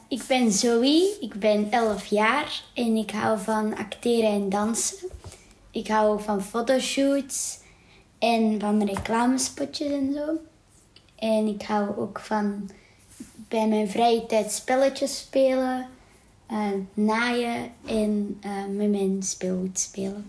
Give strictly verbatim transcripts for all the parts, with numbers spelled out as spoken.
ik ben Zoe, ik ben elf jaar en ik hou van acteren en dansen. Ik hou van fotoshoots en van reclamespotjes en zo. En ik hou ook van bij mijn vrije tijd spelletjes spelen, uh, naaien en uh, met mijn speelgoed spelen.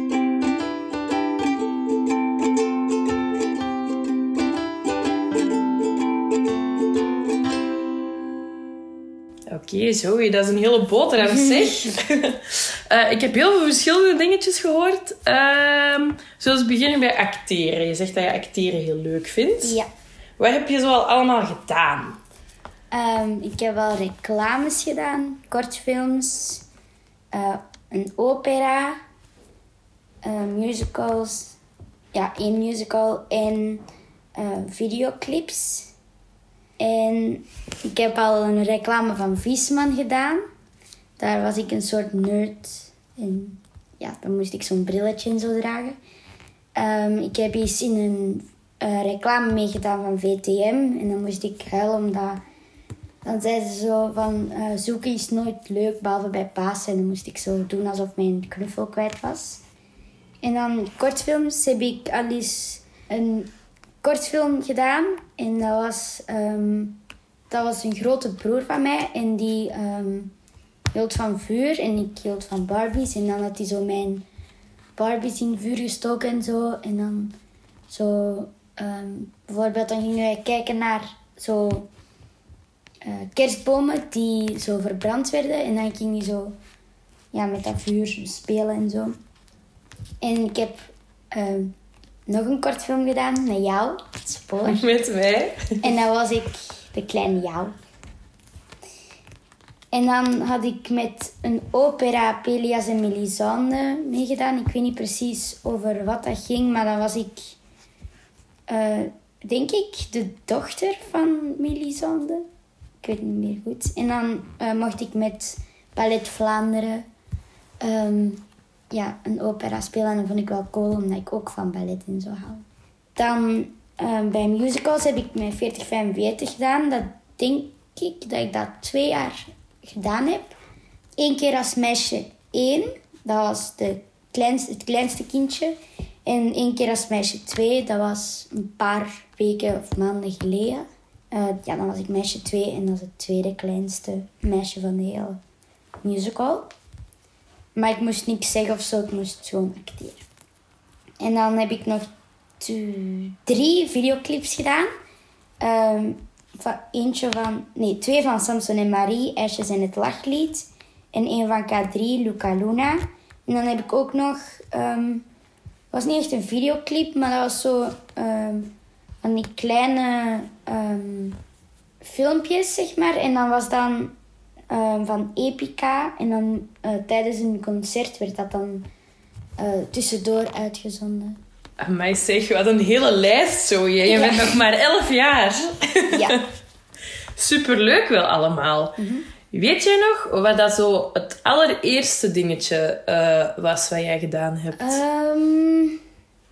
Oké, okay, Zoe, dat is een hele boterham, zeg. uh, ik heb heel veel verschillende dingetjes gehoord. Uh, zullen we beginnen bij acteren? Je zegt dat je acteren heel leuk vindt. Ja. Wat heb je zo al allemaal gedaan? Um, ik heb al reclames gedaan, kortfilms, uh, een opera, uh, musicals, ja, één musical en uh, videoclips. En ik heb al een reclame van Viesman gedaan. Daar was ik een soort nerd. En ja, dan moest ik zo'n brilletje en zo dragen. Um, ik heb eens in een uh, reclame meegedaan van V T M. En dan moest ik huilen omdat... Dan zeiden ze zo van... Uh, zoeken is nooit leuk, behalve bij Pasen. En dan moest ik zo doen alsof mijn knuffel kwijt was. En dan kortfilms heb ik al eens een... kortfilm gedaan en dat was, um, dat was een grote broer van mij en die um, hield van vuur en ik hield van Barbies en dan had hij zo mijn Barbies in vuur gestoken en zo en dan zo um, bijvoorbeeld dan gingen wij kijken naar zo uh, kerstbomen die zo verbrand werden en dan ging hij zo ja, met dat vuur spelen en zo. En ik heb um, nog een kort film gedaan met jou, het spoor. Met mij. En dan was ik de kleine jou. En dan had ik met een opera Pelias en Melisande meegedaan. Ik weet niet precies over wat dat ging, maar dan was ik, uh, denk ik, de dochter van Melisande. Ik weet niet meer goed. En dan uh, mocht ik met Ballet Vlaanderen... Um, ja, een opera spelen en dat vond ik wel cool, omdat ik ook van ballet en zo hou. Dan uh, bij musicals heb ik mijn veertig vijfenveertig gedaan. Dat denk ik dat ik dat twee jaar gedaan heb. Eén keer als meisje één, dat was de kleinste, het kleinste kindje. En één keer als meisje twee, dat was een paar weken of maanden geleden. Uh, ja, dan was ik meisje twee en dat is het tweede kleinste meisje van de hele musical. Maar ik moest niks zeggen of zo, ik moest gewoon acteren. En dan heb ik nog twee, drie videoclips gedaan. Um, van eentje van, nee, twee van Samson en Marie, Ijsjes en het Lachlied. En één van K drie, Luca Luna. En dan heb ik ook nog, um, het was niet echt een videoclip, maar dat was zo um, van die kleine um, filmpjes, zeg maar. En dan was dan... Uh, van Epica. En dan uh, tijdens een concert werd dat dan uh, tussendoor uitgezonden. Amai zeg, wat een hele lijst zo. Je, je ja. bent nog maar elf jaar. Ja. Superleuk wel allemaal. Mm-hmm. Weet jij nog wat dat zo het allereerste dingetje uh, was wat jij gedaan hebt? Um,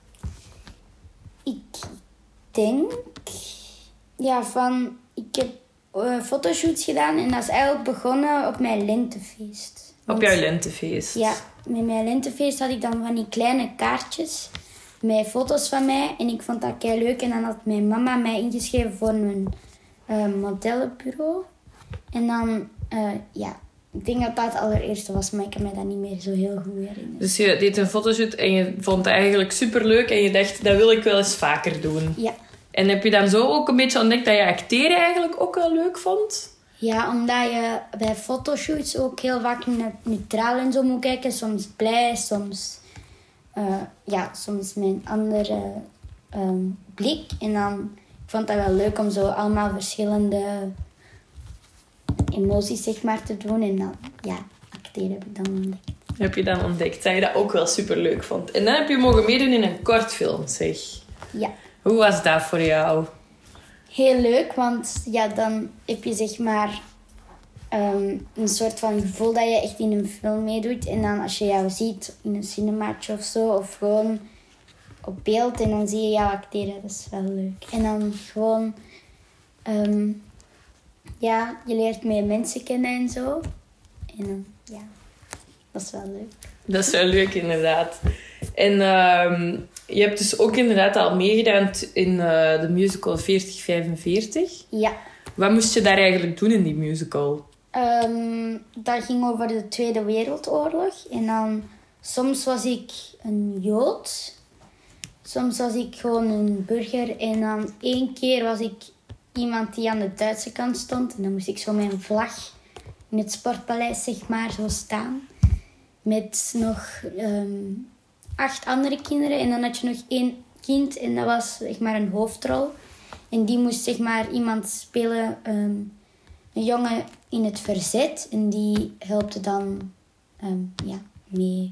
ik denk... Ja, van... Ik heb... Uh, fotoshoots gedaan en dat is eigenlijk begonnen op mijn lentefeest. Want, op jouw lentefeest? Ja, met mijn lentefeest had ik dan van die kleine kaartjes met foto's van mij en ik vond dat kei leuk en dan had mijn mama mij ingeschreven voor een uh, modellenbureau. En dan, uh, ja, ik denk dat dat het allereerste was, maar ik kan me dat niet meer zo heel goed herinneren. Dus je deed een fotoshoot en je vond het eigenlijk superleuk en je dacht, dat wil ik wel eens vaker doen. Ja. En heb je dan zo ook een beetje ontdekt dat je acteren eigenlijk ook wel leuk vond? Ja, omdat je bij fotoshoots ook heel vaak neutraal en zo moet kijken. Soms blij, soms, uh, ja, soms met een andere um, blik. En dan ik vond dat wel leuk om zo allemaal verschillende emoties zeg maar, te doen. En dan, ja, acteren heb ik dan ontdekt. Heb je dan ontdekt dat je dat ook wel superleuk vond. En dan heb je mogen meedoen in een kortfilm, zeg. Ja. Hoe was dat voor jou? Heel leuk, want ja, dan heb je zeg maar um, een soort van gevoel dat je echt in een film meedoet. En dan als je jou ziet in een cinemaatje of zo, of gewoon op beeld en dan zie je jou acteren, dat is wel leuk. En dan gewoon um, ja, je leert meer mensen kennen en zo. En dan, ja, dat is wel leuk. Dat is wel leuk, inderdaad. En uh, je hebt dus ook inderdaad al meegedaan in uh, de musical veertig vijfenveertig. Ja. Wat moest je daar eigenlijk doen in die musical? Um, dat ging over de Tweede Wereldoorlog. En dan, soms was ik een Jood. Soms was ik gewoon een burger. En dan één keer was ik iemand die aan de Duitse kant stond. En dan moest ik zo met een vlag in het Sportpaleis, zeg maar, zo staan. Met nog um, acht andere kinderen. En dan had je nog één kind. En dat was, zeg maar, een hoofdrol. En die moest, zeg maar, iemand spelen... Um, een jongen in het verzet. En die helpte dan um, ja, mee...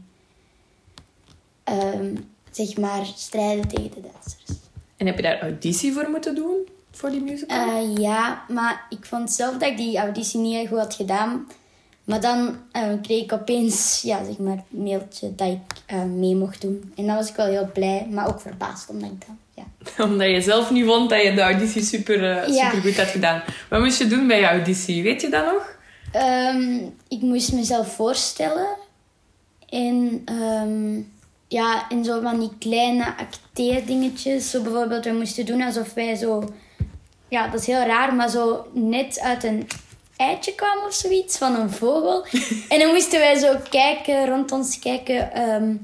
Um, zeg maar, strijden tegen de Duitsers. En heb je daar auditie voor moeten doen? Voor die musical? Uh, ja, maar ik vond zelf dat ik die auditie niet heel goed had gedaan. Maar dan uh, kreeg ik opeens, ja, zeg maar, een mailtje dat ik uh, mee mocht doen. En dan was ik wel heel blij, maar ook verbaasd, omdat ik dan, ja. Omdat je zelf niet vond dat je de auditie super, uh, ja. super goed had gedaan. Wat moest je doen bij je auditie? Weet je dat nog? Um, ik moest mezelf voorstellen. En... Um, Ja, en zo van die kleine acteerdingetjes. Zo bijvoorbeeld, we moesten doen alsof wij zo... Ja, dat is heel raar, maar zo net uit een eitje kwamen of zoiets. Van een vogel. En dan moesten wij zo kijken, rond ons kijken. Um,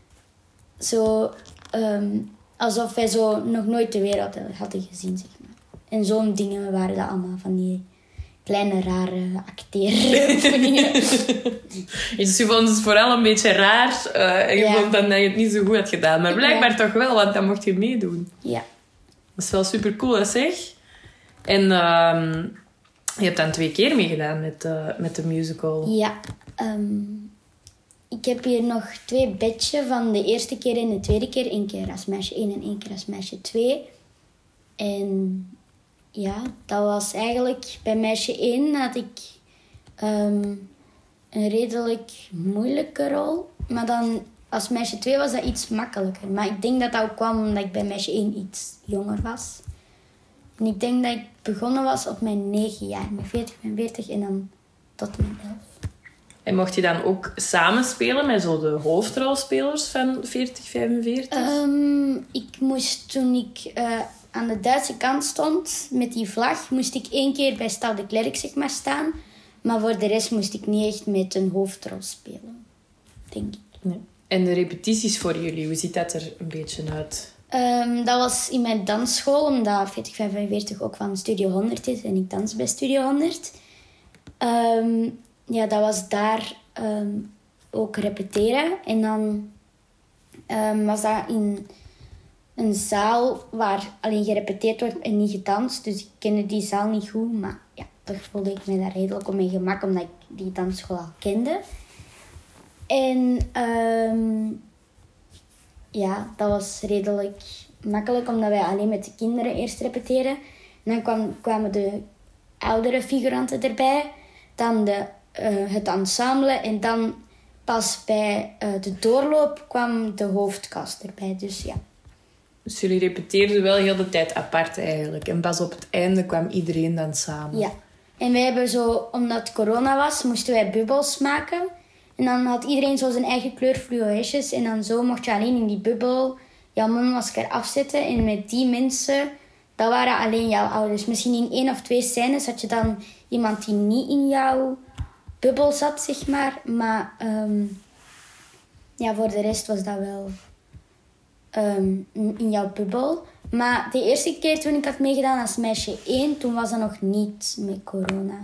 zo... Um, alsof wij zo nog nooit de wereld hadden gezien, zeg maar. En zo'n dingen waren dat allemaal, van die... kleine, rare acteeroefeningen. Dus je vond het vooral een beetje raar. Uh, en je ja. vond dan dat je het niet zo goed had gedaan. Maar blijkbaar ja. toch wel, want dan mocht je meedoen. Ja. Dat is wel super cool, hè, zeg. En uh, je hebt dan twee keer meegedaan met, uh, met de musical. Ja. Um, ik heb hier nog twee badges van de eerste keer en de tweede keer. Eén keer als meisje één en één keer als meisje twee. En... Ja, dat was eigenlijk... Bij meisje één had ik um, een redelijk moeilijke rol. Maar dan als meisje twee was dat iets makkelijker. Maar ik denk dat dat ook kwam omdat ik bij meisje één iets jonger was. En ik denk dat ik begonnen was op mijn negen jaar. Met veertig, vijfenveertig en dan tot mijn elf. En mocht je dan ook samenspelen met zo de hoofdrolspelers van veertig, vijfenveertig? Um, ik moest toen ik... Uh, aan de Duitse kant stond, met die vlag, moest ik één keer bij Stade de Klerk, zeg maar, staan. Maar voor de rest moest ik niet echt met een hoofdrol spelen, denk ik. Nee. En de repetities voor jullie, hoe ziet dat er een beetje uit? Um, dat was in mijn dansschool, omdat veertig vijfenveertig ook van Studio honderd is en ik dans bij Studio honderd. Um, ja, dat was daar um, ook repeteren. En dan um, was dat in... een zaal waar alleen gerepeteerd wordt en niet gedanst. Dus ik kende die zaal niet goed. Maar ja, toch voelde ik me daar redelijk op mijn gemak, omdat ik die dansschool al kende. En um, ja, dat was redelijk makkelijk, omdat wij alleen met de kinderen eerst repeteren. En dan kwam, kwamen de oudere figuranten erbij. Dan de, uh, het ensemble. En dan pas bij uh, de doorloop kwam de hoofdkast erbij. Dus ja. Dus jullie repeteerden wel heel de tijd apart eigenlijk. En pas op het einde kwam iedereen dan samen. Ja. En wij hebben zo, omdat corona was, moesten wij bubbels maken. En dan had iedereen zo zijn eigen kleur fluoresjes. En dan zo mocht je alleen in die bubbel jouw mondmasker afzetten. En met die mensen, dat waren alleen jouw ouders. Misschien in één of twee scènes had je dan iemand die niet in jouw bubbel zat, zeg maar. Maar um, ja, voor de rest was dat wel... Um, in jouw bubbel. Maar de eerste keer toen ik had meegedaan als meisje één, toen was dat nog niet met corona.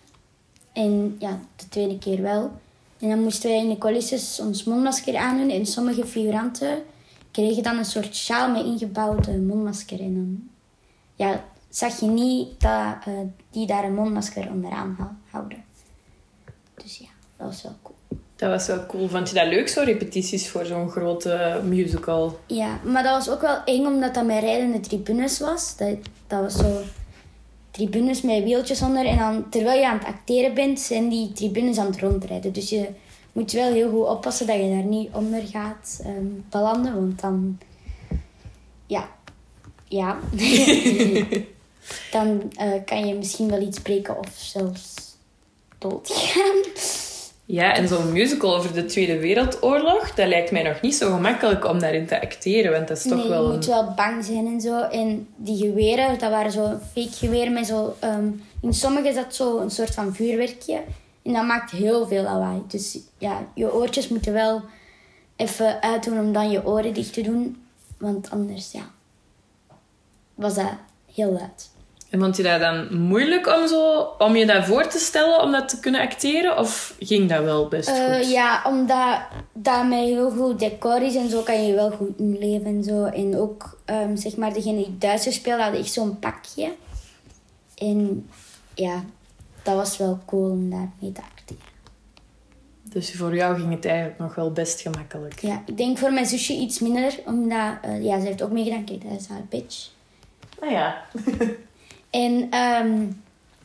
En ja, de tweede keer wel. En dan moesten wij in de coulisses ons mondmasker aandoen. En sommige figuranten kregen dan een soort sjaal met ingebouwde mondmasker. En dan ja, zag je niet dat uh, die daar een mondmasker onderaan houden. Dus ja, dat was wel cool. Dat was wel cool. Vond je dat leuk, zo repetities voor zo'n grote musical? Ja, maar dat was ook wel eng omdat dat met rijdende tribunes was. Dat, dat was zo tribunes met wieltjes onder. En dan, terwijl je aan het acteren bent, zijn die tribunes aan het rondrijden. Dus je moet wel heel goed oppassen dat je daar niet onder gaat um, belanden. Want dan... Ja. Ja. dan uh, kan je misschien wel iets breken of zelfs doodgaan. Ja, en zo'n musical over de Tweede Wereldoorlog, dat lijkt mij nog niet zo gemakkelijk om daarin te acteren, want dat is toch nee, wel... je een... moet wel bang zijn en zo. En die geweren, dat waren zo fake geweren met zo... Um, in sommige zat zo een soort van vuurwerkje. En dat maakt heel veel lawaai. Dus ja, je oortjes moeten wel even uitdoen om dan je oren dicht te doen. Want anders, ja, was dat heel luid. En vond je dat dan moeilijk om, zo, om je dat voor te stellen, om dat te kunnen acteren? Of ging dat wel best Uh, goed? ja, omdat dat met heel goed decor is en zo kan je wel goed inleven en zo. En ook, um, zeg maar, degene die Duitsers speelde, had echt zo'n pakje. En ja, dat was wel cool om daarmee te acteren. Dus voor jou ging het eigenlijk nog wel best gemakkelijk. Ja, ik denk voor mijn zusje iets minder, omdat... Uh, ja, ze heeft ook meegedaan. Kijk, dat is haar bitch. Ah ja. En um,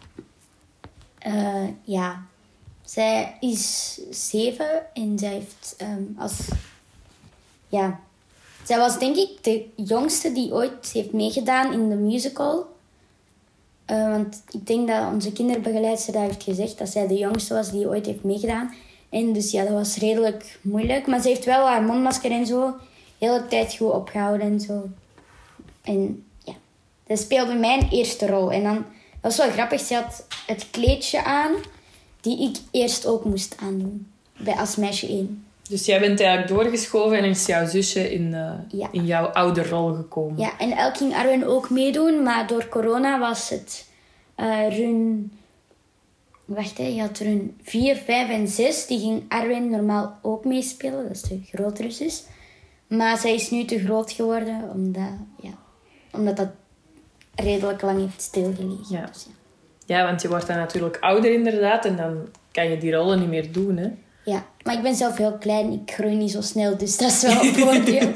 uh, ja, zij is zeven en zij heeft um, als... Ja, zij was denk ik de jongste die ooit heeft meegedaan in de musical. Uh, want ik denk dat onze kinderbegeleidster dat heeft gezegd, dat zij de jongste was die ooit heeft meegedaan. En dus ja, dat was redelijk moeilijk. Maar ze heeft wel haar mondmasker en zo de hele tijd goed opgehouden en zo. En ja, dat speelde mijn eerste rol. En dan, dat was wel grappig, ze had het kleedje aan die ik eerst ook moest aandoen. Bij, als meisje één. Dus jij bent eigenlijk doorgeschoven en is jouw zusje in, uh, Ja. in jouw oude rol gekomen. Ja, en elk ging Arwen ook meedoen, maar door corona was het uh, run... Wacht, hè, je had run vier, vijf en zes. Die ging Arwen normaal ook meespelen, dat is de grotere zus. Maar zij is nu te groot geworden, omdat, ja, omdat dat redelijk lang heeft stilgelegen. Ja. Dus, ja. Ja, want je wordt dan natuurlijk ouder inderdaad en dan kan je die rollen niet meer doen, hè. Ja, maar ik ben zelf heel klein, ik groei niet zo snel, dus dat is wel een voordeel.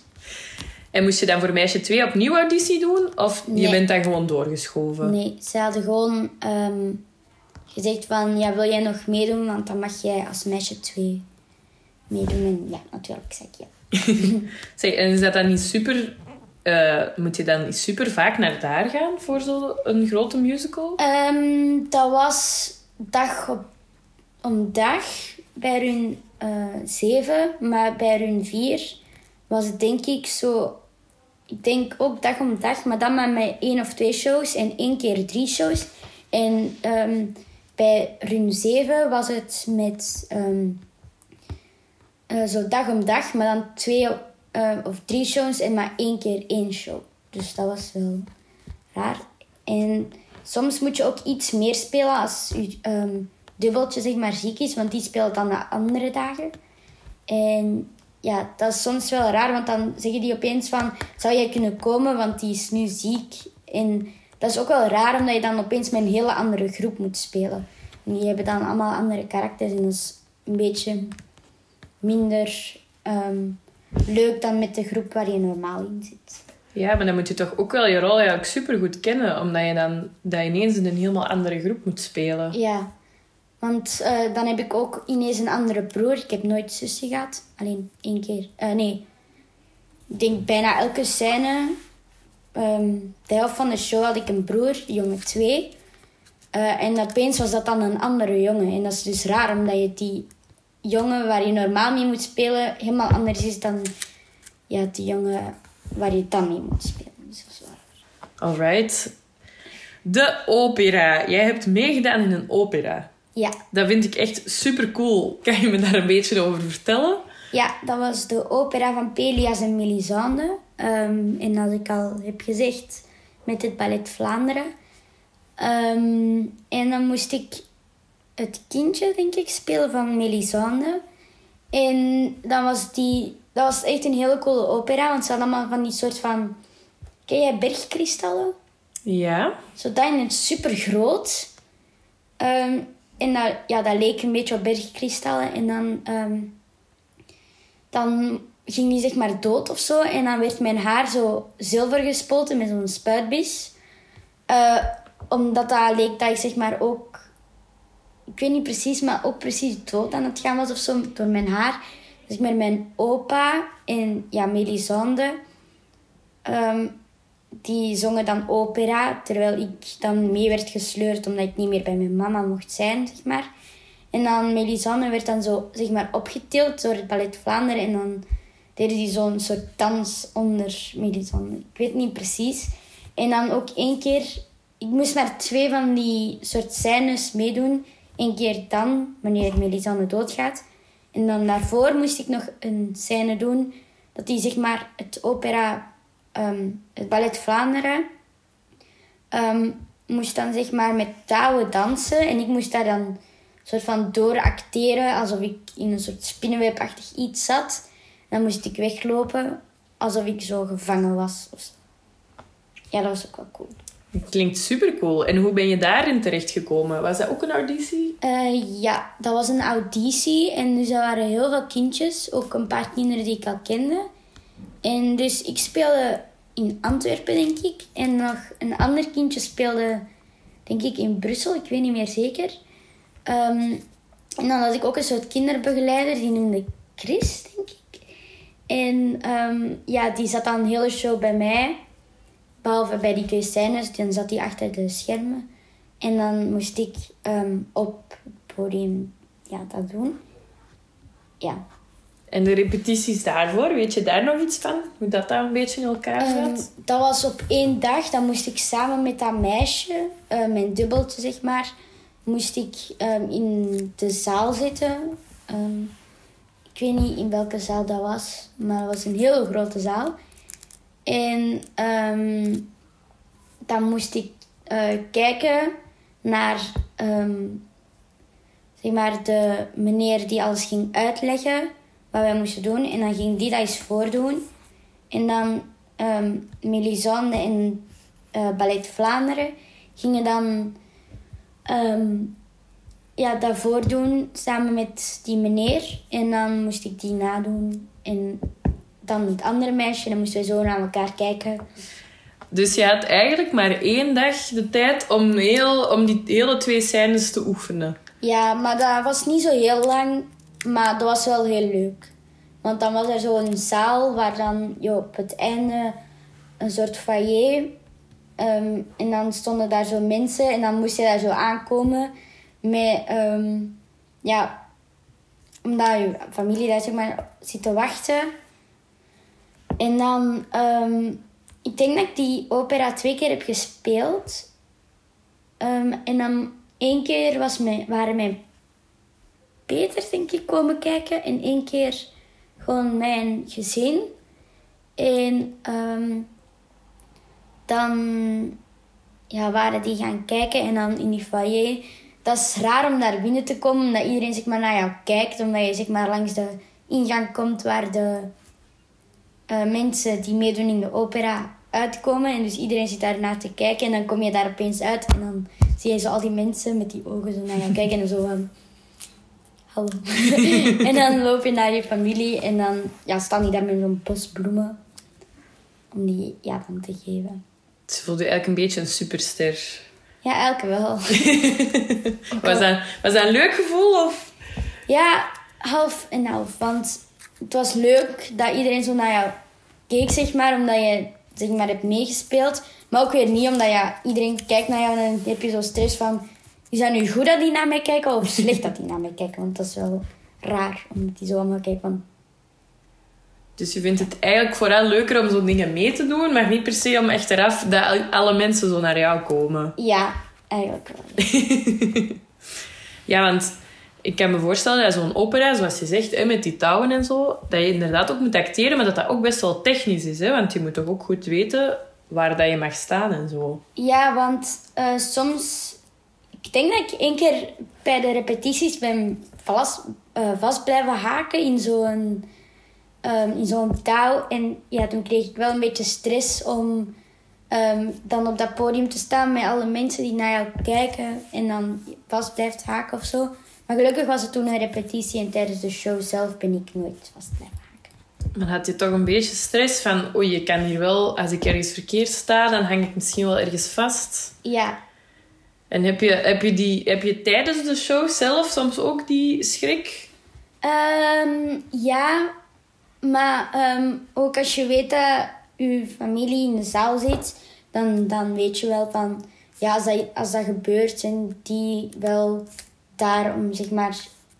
En moest je dan voor meisje twee opnieuw auditie doen? Of Nee. je bent dan gewoon doorgeschoven? Nee, ze hadden gewoon um, gezegd van, ja, wil jij nog meedoen? Want dan mag jij als meisje twee meedoen. En ja, natuurlijk zei ik ja. Zeg, en is dat dan niet super... Uh, moet je dan niet super vaak naar daar gaan voor zo'n grote musical? Um, dat was dag op, om dag bij run uh, zeven, maar bij run vier was het denk ik zo... Ik denk ook dag om dag, maar dan maar met één of twee shows en één keer drie shows. En um, bij run zeven was het met um, uh, zo dag om dag, maar dan twee uh, of drie shows en maar één keer één show. Dus dat was wel raar. En soms moet je ook iets meer spelen als je um, dubbeltje zeg maar ziek is, want die speelt dan de andere dagen. En ja, dat is soms wel raar, want dan zeggen die opeens van, zou jij kunnen komen, want die is nu ziek. En dat is ook wel raar, omdat je dan opeens met een hele andere groep moet spelen. En die hebben dan allemaal andere karakters en dat is een beetje minder um, leuk dan met de groep waar je normaal in zit. Ja, maar dan moet je toch ook wel je rol eigenlijk supergoed kennen, omdat je dan dat ineens in een helemaal andere groep moet spelen. Ja, want uh, dan heb ik ook ineens een andere broer. Ik heb nooit zussen gehad. Alleen één keer. Uh, nee, ik denk bijna elke scène. Um, de helft van de show had ik een broer, jongen twee. Uh, en opeens was dat dan een andere jongen. En dat is dus raar, omdat je die jongen waar je normaal mee moet spelen helemaal anders is dan ja, die jongen waar je dan mee moet spelen. Dus dat is waar. Alright. De opera. Jij hebt meegedaan in een opera. Ja. Dat vind ik echt super cool. Kan je me daar een beetje over vertellen? Ja, dat was de opera van Pélias en Mélisande. Um, en als ik al heb gezegd, met het Ballet Vlaanderen. Um, en dan moest ik het kindje, denk ik, spelen van Mélisande. En dan was die... Dat was echt een hele coole opera, want ze hadden allemaal van die soort van... Ken jij bergkristallen? Ja. Zo dat in het super groot. Um, en dat, ja, dat leek een beetje op bergkristallen. En dan... Um, dan ging die zeg maar dood of zo. En dan werd mijn haar zo zilver gespoten met zo'n spuitbis. Uh, omdat dat leek dat ik zeg maar ook... Ik weet niet precies, maar ook precies dood aan het gaan was of zo door mijn haar. Dus met mijn opa en ja, Mélisande... Um, die zongen dan opera, terwijl ik dan mee werd gesleurd omdat ik niet meer bij mijn mama mocht zijn, zeg maar. En dan Mélisande werd dan zo, zeg maar, opgetild door het Ballet Vlaanderen. En dan deden die zo'n soort dans onder Mélisande. Ik weet niet precies. En dan ook één keer... Ik moest maar twee van die soort scènes meedoen. Eén keer dan, wanneer Mélisande doodgaat. En dan daarvoor moest ik nog een scène doen. Dat die, zeg maar, het opera... Um, het Ballet Vlaanderen... Um, moest dan, zeg maar, met touwen dansen. En ik moest daar dan... soort van dooracteren, alsof ik in een soort spinnenwebachtig iets zat. Dan moest ik weglopen, alsof ik zo gevangen was. Of zo. Ja, dat was ook wel cool. Klinkt supercool. En hoe ben je daarin terechtgekomen? Was dat ook een auditie? Uh, ja, dat was een auditie. En dus er waren heel veel kindjes. Ook een paar kinderen die ik al kende. En dus ik speelde in Antwerpen, denk ik. En nog een ander kindje speelde, denk ik, in Brussel. Ik weet niet meer zeker. Um, en dan had ik ook een soort kinderbegeleider, die noemde Chris, denk ik. En um, ja, die zat dan een hele show bij mij. Behalve bij die twee scènes, dan zat hij achter de schermen. En dan moest ik um, op het podium ja, dat doen. Ja. En de repetities daarvoor, weet je daar nog iets van? Hoe dat dan een beetje in elkaar zat? Um, dat was op één dag. Dan moest ik samen met dat meisje, uh, mijn dubbeltje zeg maar... moest ik um, in de zaal zitten. Um, ik weet niet in welke zaal dat was, maar het was een hele grote zaal. En um, dan moest ik uh, kijken naar um, zeg maar de meneer die alles ging uitleggen wat wij moesten doen. En dan ging die dat eens voordoen. En dan um, Mélisande en uh, Ballet Vlaanderen gingen dan... Um, ja, dat voordoen samen met die meneer. En dan moest ik die nadoen. En dan het andere meisje. Dan moesten we zo naar elkaar kijken. Dus je had eigenlijk maar één dag de tijd om, heel, om die hele twee scènes te oefenen. Ja, maar dat was niet zo heel lang. Maar dat was wel heel leuk. Want dan was er zo'n zaal waar dan jo, op het einde een soort foyer... Um, en dan stonden daar zo mensen en dan moest je daar zo aankomen met, um, ja, omdat je familie daar zeg maar zit te wachten. En dan, um, ik denk dat ik die opera twee keer heb gespeeld. Um, en dan één keer was mijn, waren mijn Peters, denk ik, komen kijken. En één keer gewoon mijn gezin. En... Um, Dan ja, waren die gaan kijken en dan in die foyer. Dat is raar om daar binnen te komen, omdat iedereen zeg maar, naar jou kijkt. Omdat je zeg maar, langs de ingang komt waar de uh, mensen die meedoen in de opera uitkomen. En dus iedereen zit daar naar te kijken en dan kom je daar opeens uit. En dan zie je zo al die mensen met die ogen zo naar jou kijken en zo van... Hallo. En dan loop je naar je familie en dan ja, staan die daar met zo'n bos bloemen. Om die ja, dan te geven. Ze voelde eigenlijk een beetje een superster. Ja, elke wel. was, dat, was dat een leuk gevoel? Of? Ja, half en half. Want het was leuk dat iedereen zo naar jou keek, zeg maar. Omdat je zeg maar, hebt meegespeeld. Maar ook weer niet, omdat ja, iedereen kijkt naar jou. En dan heb je zo stress van... Is dat nu goed dat die naar mij kijken? Of slecht dat die naar mij kijken? Want dat is wel raar. Omdat die zo allemaal kijken van... Dus je vindt het eigenlijk vooral leuker om zo'n dingen mee te doen, maar niet per se om achteraf dat alle mensen zo naar jou komen. Ja, eigenlijk wel. Ja, want ik kan me voorstellen dat zo'n opera, zoals je zegt, met die touwen en zo, dat je inderdaad ook moet acteren, maar dat dat ook best wel technisch is. Hè? Want je moet toch ook goed weten waar dat je mag staan en zo. Ja, want uh, soms... Ik denk dat ik één keer bij de repetities ben vast, uh, vast blijven haken in zo'n... Um, in zo'n touw. En ja, toen kreeg ik wel een beetje stress om um, dan op dat podium te staan met alle mensen die naar jou kijken en dan vast blijft haken of zo. Maar gelukkig was het toen een repetitie en tijdens de show zelf ben ik nooit vast blijven haken. Dan had je toch een beetje stress van, oei, je kan hier wel, als ik ergens verkeerd sta, dan hang ik misschien wel ergens vast. Ja. En heb je, heb je, die, heb je tijdens de show zelf soms ook die schrik? Um, ja, maar um, ook als je weet dat je familie in de zaal zit, dan, dan weet je wel van... Ja, als dat, als dat gebeurt, zijn die wel daar om, zeg maar...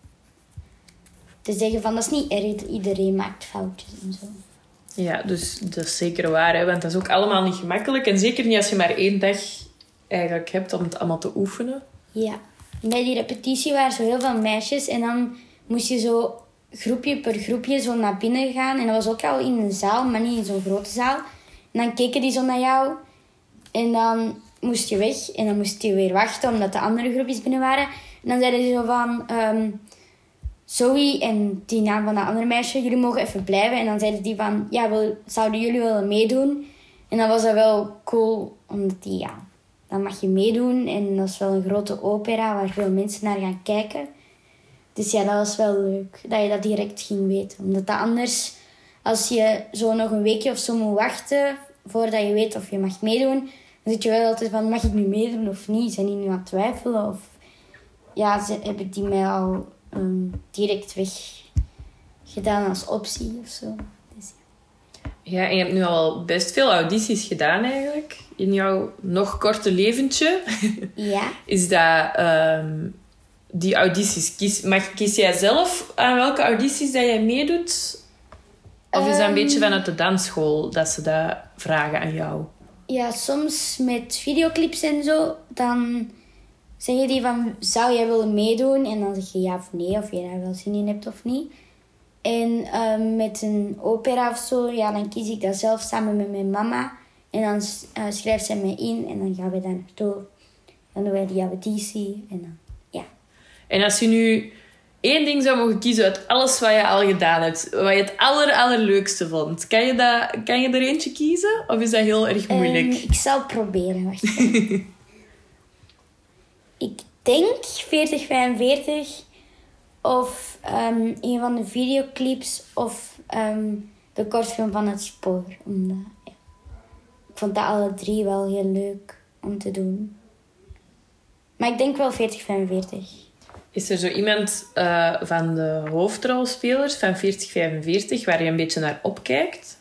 te zeggen van, dat is niet erg, iedereen maakt foutjes en zo. Ja, dus dat is zeker waar, hè? Want dat is ook allemaal niet gemakkelijk. En zeker niet als je maar één dag eigenlijk hebt om het allemaal te oefenen. Ja. Bij die repetitie waren zo heel veel meisjes. En dan moest je zo groepje per groepje zo naar binnen gaan. En dat was ook al in een zaal, maar niet in zo'n grote zaal. En dan keken die zo naar jou. En dan moest je weg. En dan moest je weer wachten, omdat de andere groepjes binnen waren. En dan zeiden ze zo van... Um, Zoe en die naam van dat andere meisje, jullie mogen even blijven. En dan zeiden die van, ja, wil, zouden jullie willen meedoen? En dan was dat wel cool, omdat die, ja, dan mag je meedoen. En dat is wel een grote opera waar veel mensen naar gaan kijken. Dus ja, dat was wel leuk, dat je dat direct ging weten. Omdat dat anders, als je zo nog een weekje of zo moet wachten, voordat je weet of je mag meedoen, dan zit je wel altijd van, mag ik nu meedoen of niet? Zijn die nu aan het twijfelen? Of ja, ze hebben die mij al... Um, direct weg gedaan als optie of zo. Dus, ja. Ja, en je hebt nu al best veel audities gedaan eigenlijk. In jouw nog korte leventje. Ja. Is dat... Um, die audities... Kies, mag, kies jij zelf aan welke audities dat jij meedoet? Of is dat een um, beetje vanuit de dansschool dat ze dat vragen aan jou? Ja, soms met videoclips en zo. Dan... zeggen die van, zou jij willen meedoen? En dan zeg je ja of nee, of je daar wel zin in hebt of niet. En uh, met een opera of zo, ja, dan kies ik dat zelf samen met mijn mama. En dan uh, schrijft zij mij in en dan gaan we daar naartoe. Dan doen wij die auditie en dan, ja. En als je nu één ding zou mogen kiezen uit alles wat je al gedaan hebt, wat je het aller, allerleukste vond, kan je, dat, kan je er eentje kiezen? Of is dat heel erg moeilijk? Um, ik zal proberen, wacht. Ik denk veertig vijfenveertig of um, een van de videoclips of um, de kortfilm van het spoor. Omdat, ja, ik vond dat alle drie wel heel leuk om te doen. Maar ik denk wel veertig vijfenveertig. Is er zo iemand uh, van de hoofdrolspelers van veertig vijfenveertig waar je een beetje naar opkijkt?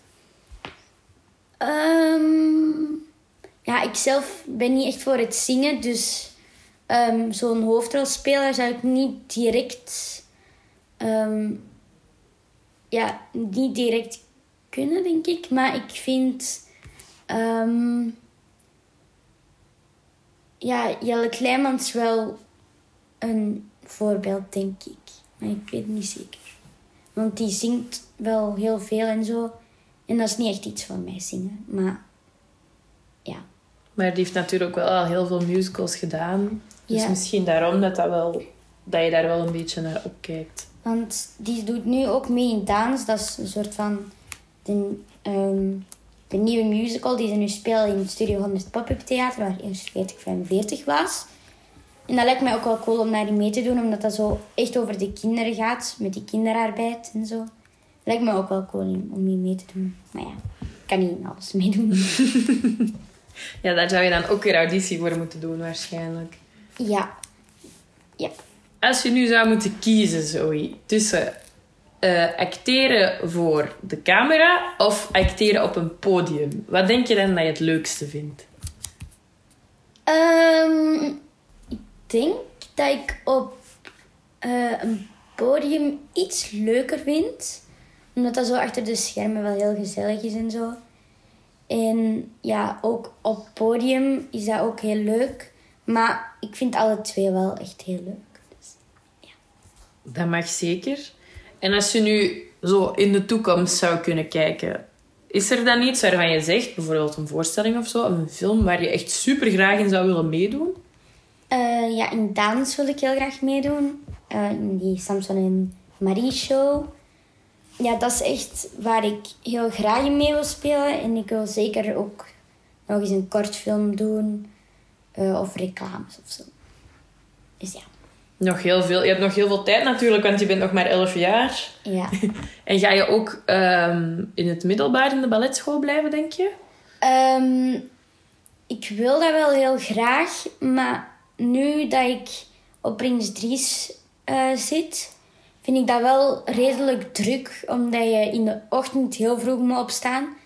Um, ja, ik zelf ben niet echt voor het zingen, dus... Um, zo'n hoofdrolspeler zou ik niet direct... Um, ja, niet direct kunnen, denk ik. Maar ik vind... Um, ja, Jelle Kleimans wel een voorbeeld, denk ik. Maar ik weet het niet zeker. Want die zingt wel heel veel en zo. En dat is niet echt iets voor mij, zingen. Maar ja. Maar die heeft natuurlijk wel al heel veel musicals gedaan. Dus ja. misschien daarom dat, dat, wel, dat je daar wel een beetje naar opkijkt. Want die doet nu ook mee in dans. Dat is een soort van de, um, de nieuwe musical die ze nu spelen in het Studio honderd Pop-up Theater, waar eerst veertig vijfenveertig was. En dat lijkt mij ook wel cool om daar mee te doen, omdat dat zo echt over de kinderen gaat, met die kinderarbeid en zo. Dat lijkt me ook wel cool om hier mee te doen. Maar ja, ik kan niet in alles meedoen. Ja, daar zou je dan ook weer auditie voor moeten doen, waarschijnlijk. Ja. Ja. Als je nu zou moeten kiezen, Zoe, tussen uh, acteren voor de camera of acteren op een podium, wat denk je dan dat je het leukste vindt? Um, ik denk dat ik op uh, een podium iets leuker vind. Omdat dat zo achter de schermen wel heel gezellig is en zo. En ja, ook op podium is dat ook heel leuk. Maar ik vind alle twee wel echt heel leuk. Dus, ja. Dat mag zeker. En als je nu zo in de toekomst zou kunnen kijken, is er dan iets waarvan je zegt, bijvoorbeeld een voorstelling of zo, of een film waar je echt super graag in zou willen meedoen? Uh, ja, in dans wil ik heel graag meedoen. Uh, in die Samson en Marie show. Ja, dat is echt waar ik heel graag in mee wil spelen. En ik wil zeker ook nog eens een kortfilm doen. Uh, of reclames of zo. Dus ja. Nog heel veel. Je hebt nog heel veel tijd natuurlijk, want je bent nog maar elf jaar. Ja. En ga je ook um, in het middelbaar in de balletschool blijven, denk je? Um, ik wil dat wel heel graag. Maar nu dat ik op Prins Dries uh, zit, vind ik dat wel redelijk druk. Omdat je in de ochtend heel vroeg moet opstaan.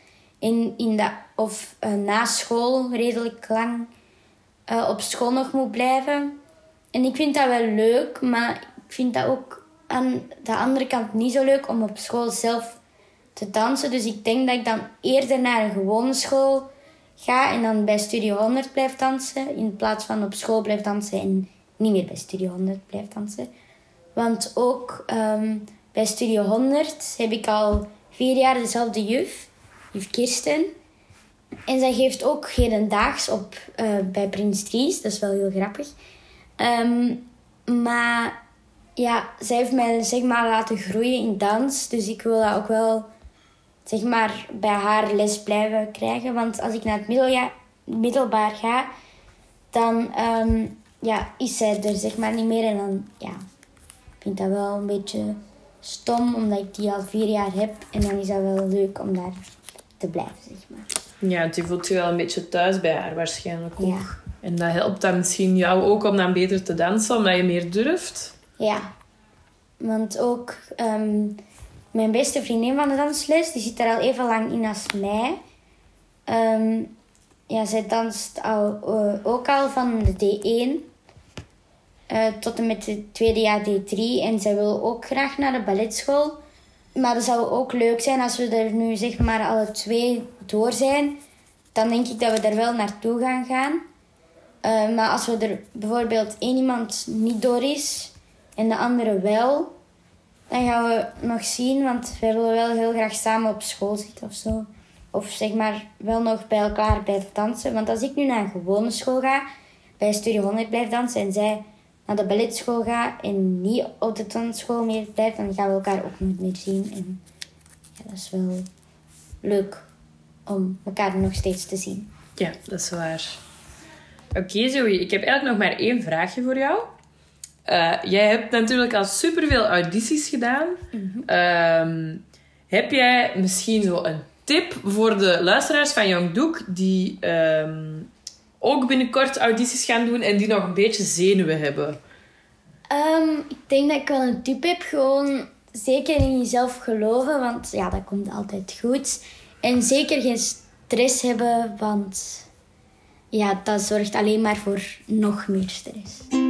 in, in de, of uh, na school redelijk lang uh, op school nog moet blijven. En ik vind dat wel leuk, maar ik vind dat ook aan de andere kant niet zo leuk om op school zelf te dansen. Dus ik denk dat ik dan eerder naar een gewone school ga en dan bij Studio honderd blijf dansen, in plaats van op school blijf dansen en niet meer bij Studio honderd blijf dansen. Want ook um, bij Studio honderd heb ik al vier jaar dezelfde juf, juf Kirsten. En zij geeft ook hedendaags op uh, bij Prins Dries. Dat is wel heel grappig. Um, maar ja, zij heeft mij zeg maar laten groeien in dans. Dus ik wil dat ook wel zeg maar bij haar les blijven krijgen. Want als ik naar het middelja- middelbaar ga, dan um, ja, is zij er zeg maar niet meer. En dan ja, ik vind dat wel een beetje stom, omdat ik die al vier jaar heb. En dan is dat wel leuk om daar te blijven, zeg maar. Ja, want je voelt je wel een beetje thuis bij haar waarschijnlijk ook. Ja. En dat helpt dan misschien jou ook om dan beter te dansen, omdat je meer durft. Ja, want ook um, mijn beste vriendin van de dansles, die zit er al even lang in als mij. Um, ja, zij danst al, uh, ook al van de D één uh, tot en met het tweede jaar D drie. En zij wil ook graag naar de balletschool. Maar het zou ook leuk zijn als we er nu zeg maar alle twee door zijn. Dan denk ik dat we er wel naartoe gaan gaan. Uh, maar als we er bijvoorbeeld één iemand niet door is en de andere wel, dan gaan we nog zien. Want wij willen wel heel graag samen op school zitten of zo. Of zeg maar wel nog bij elkaar blijven dansen. Want als ik nu naar een gewone school ga, bij Studio honderd blijf dansen en zij naar de balletschool gaat en niet op de dansschool meer blijft, dan gaan we elkaar ook niet meer zien. En ja, dat is wel leuk om elkaar nog steeds te zien. Ja, dat is waar. Oké, okay, Zoe, ik heb eigenlijk nog maar één vraagje voor jou. Uh, jij hebt natuurlijk al superveel audities gedaan. Mm-hmm. Um, heb jij misschien zo een tip voor de luisteraars van Young Doek die um, ook binnenkort audities gaan doen en die nog een beetje zenuwen hebben? Um, ik denk dat ik wel een tip heb. Gewoon zeker in jezelf geloven, want ja, dat komt altijd goed. En zeker geen stress hebben, want ja, dat zorgt alleen maar voor nog meer stress.